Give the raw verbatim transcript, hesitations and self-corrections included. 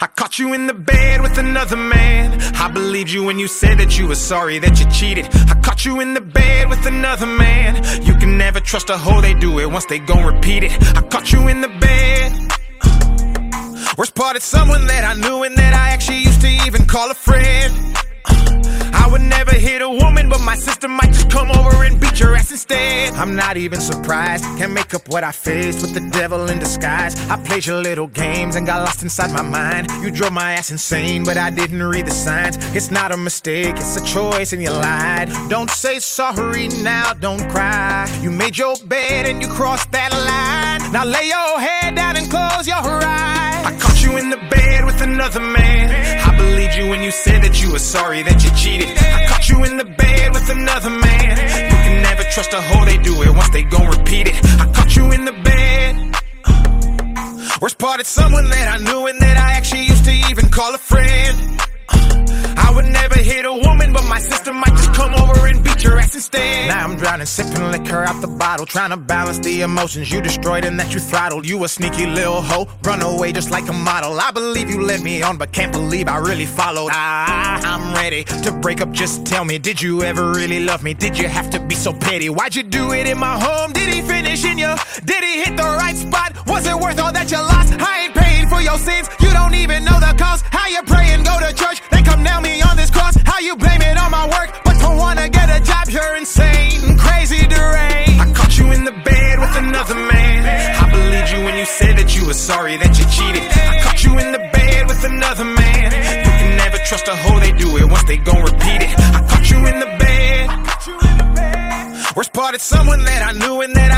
I caught you in the bed with another man. I believed you when you said that you were sorry that you cheated. I caught you in the bed with another man. You can never trust a hoe, they do it once they gon' repeat it. I caught you in the bed. Worst part, it's someone that I knew and that I actually used to even call a friend. I would never hit a woman, but my sister might just come over and beat your ass instead. I'm not even surprised, can't make up what I faced with the devil in disguise. I played your little games and got lost inside my mind. You drove my ass insane, but I didn't read the signs. It's not a mistake, it's a choice and you lied. Don't say sorry now, don't cry. You made your bed and you crossed that line. Now lay your head down and close your eyes. I caught you in the bed with another man. I believed you when you said that you were sorry that you cheated. I caught you in the bed with another man. You can never trust a hoe, they do it once they gon' repeat it. I caught you in the bed. Worst part, it's someone that I knew and that I actually used to even call a friend. I would never hit a woman, but my sister might just come over and beat your ass instead. Now I'm drowning, sipping liquor out the bottle, trying to balance the emotions you destroyed and that you throttled. You a sneaky little hoe, run away just like a model. I believe you led me on, but can't believe I really followed. Ah, I'm ready to break up, just tell me, did you ever really love me? Did you have to be so petty? Why'd you do it in my home? Did he finish in you? Did he hit the right spot? Was it worth all that you lost? I ain't paying for your sins, you don't even know the cost. How you pray and go to church, they come nail me on this cross. How you blame it on my work, but don't wanna get a job? You're insane, crazy, deranged. I caught you in the bed with another man. I believed you when you said that you were sorry that you cheated. I caught you in the bed with another man. You can never trust a hoe, they do it once they gon' repeat it. I caught you in the bed. Worst part, it's someone that I knew and that